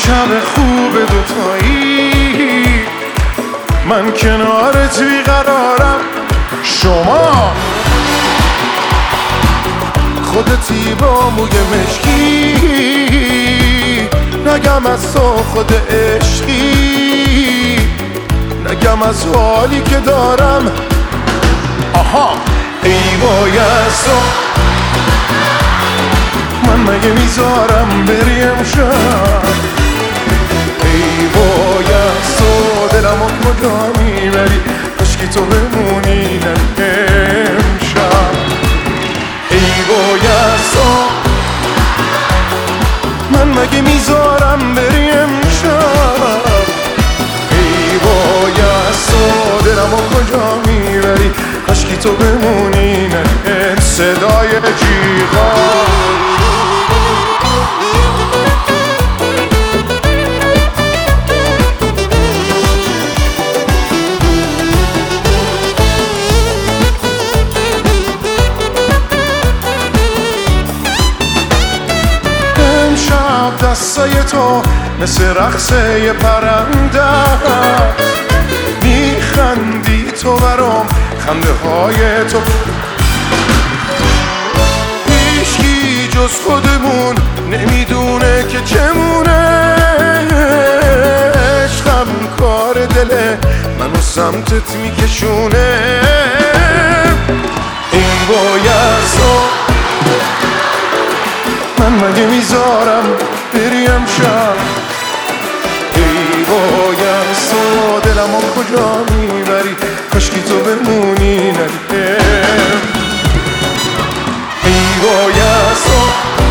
شب خوب دوتایی، من کنارت بیقرارم. شما خودتی با موی مشکی، نگم از تو خود عشقی، نگم از حالی که دارم. آها ای وای از تو، من مگه میذارم بری امشب؟ ای وای از تو، دلمو کجا میبری؟ کاشکی تو بمونی امشب. ای وای از تو، من مگه میذارم بری امشب؟ ای وای از تو، دلمو کجا میبری؟ کاشکی تو بمونی صدای جیغا دستای تو مثل رقصه پرنده هست، میخندی تو برام، خنده های تو هیچکی جز خودمون نمیدونه که چمونه. عشقم کار دله منو سمتت میکشونه. این وای از تو، من مگه میذارم بری امشب؟ ای وای از تو، دلمو کجا میبری؟ کاشکی تو بمونی ندیم. ای وای از تو،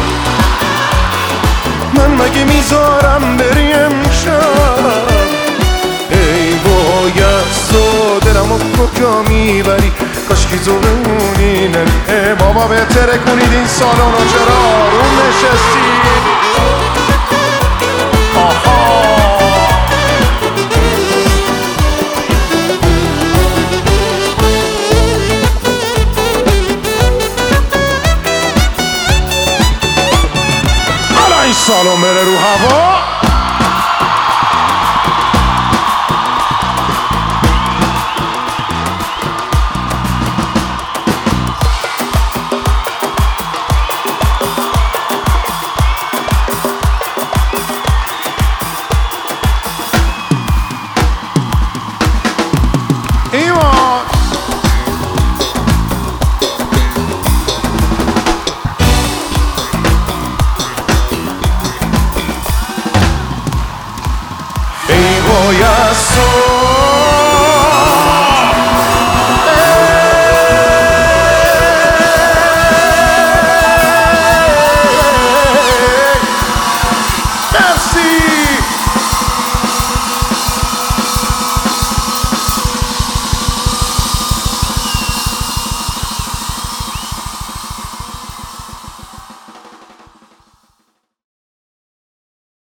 من مگه میذارم بری امشب؟ ای وای از تو، دلمو کجا میبری؟ کاشکی تو بمونی ندیم. بابا بهتره کنید این سالونو، چرا رو نشستی؟